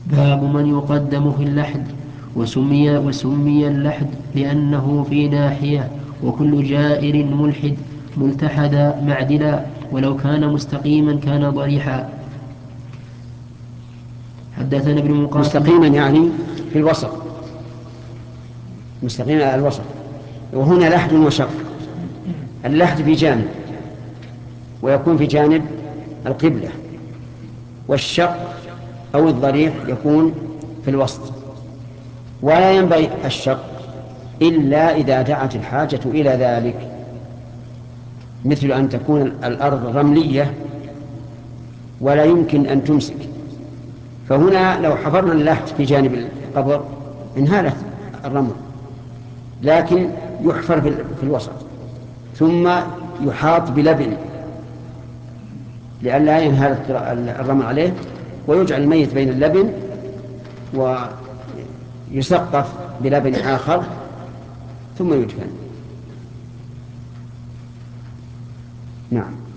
باب من يقدم في اللحد. وسمي اللحد لأنه في ناحية، وكل جائر ملحد ملتحدا معدلا، ولو كان مستقيما كان ضريحا. حدثنا ابن مقاتل. مستقيما يعني في الوسط، مستقيما على الوسط. وهنا لحد وشق. اللحد في جانب ويكون في جانب القبلة، والشق أو الضريح يكون في الوسط. ولا ينبغي الشق إلا إذا دعت الحاجة إلى ذلك، مثل أن تكون الأرض رملية ولا يمكن أن تمسك، فهنا لو حفرنا اللحد في جانب القبر انهالت الرمل، لكن يحفر في الوسط ثم يحاط بلبن لئلا ينهال الرمل عليه، ويجعل الميت بين اللبن ويسقف بلبن آخر ثم يدفن. نعم.